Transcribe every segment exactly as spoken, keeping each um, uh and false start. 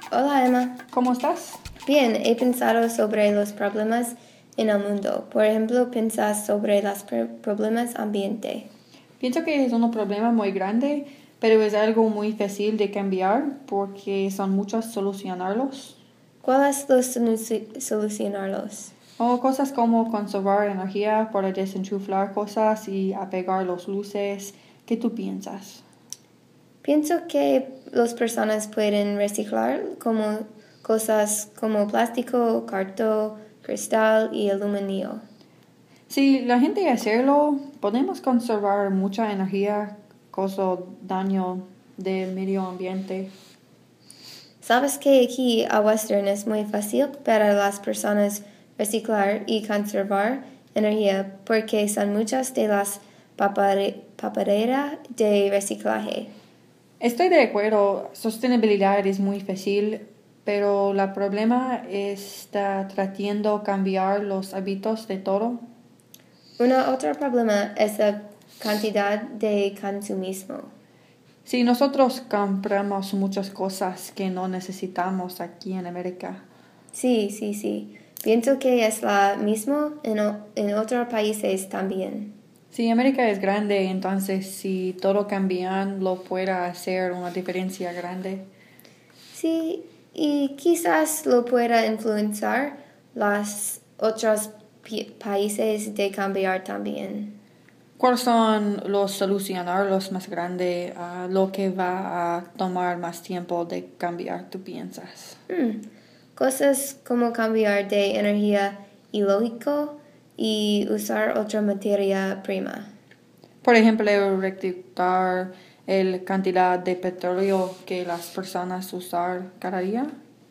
Hola Emma. ¿Cómo estás? Bien, he pensado sobre los problemas en el mundo. Por ejemplo, ¿piensas sobre los pr- problemas ambiente? Pienso que es un problema muy grande, pero es algo muy fácil de cambiar porque son muchos solucionarlos. ¿Cuáles los solu- solucionarlos? O cosas como conservar energía para desenchufar cosas y apagar las luces. ¿Qué tú piensas? Pienso que las personas pueden reciclar como cosas como plástico, cartón, cristal y aluminio. Si la gente hacerlo, podemos conservar mucha energía, cosa daño del medio ambiente. Sabes que aquí a Western es muy fácil para las personas reciclar y conservar energía porque son muchas de las papare- papareras de reciclaje. Estoy de acuerdo, sostenibilidad es muy fácil, pero el problema está tratando de cambiar los hábitos de todo. Un otro problema es la cantidad de consumismo. Si nosotros compramos muchas cosas que no necesitamos aquí en América. Sí, sí, sí. Pienso que es la mismo en, o- en otros países también. Si América es grande, entonces si todo cambia, lo puede hacer una diferencia grande. Sí, y quizás lo pueda influenciar los otros pi- países de cambiar también. ¿Cuáles son los solucionar más grandes a lo que va a tomar más tiempo de cambiar, tú piensas? Hmm, Cosas como cambiar de energía ilógico y usar otra materia prima. Por ejemplo, rectificar la cantidad de petróleo que las personas usan cada día.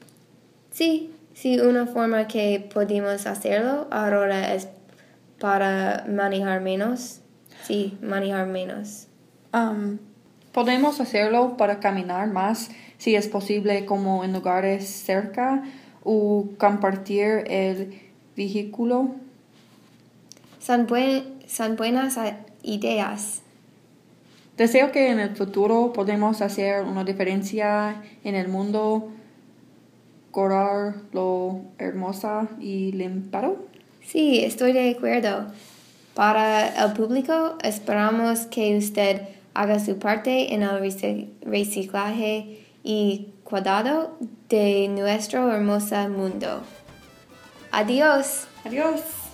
Sí, sí, una forma que podemos hacerlo ahora es para manejar menos. Sí, manejar menos. Um, podemos hacerlo para caminar más si es posible, como en lugares cerca, o compartir el vehículo. Son, buen- son buenas a- ideas. Deseo que en el futuro podamos hacer una diferencia en el mundo, curar lo hermosa y limpio. Sí, estoy de acuerdo. Para el público, esperamos que usted haga su parte en el reci- reciclaje y cuidado de nuestro hermoso mundo. Adiós. Adiós.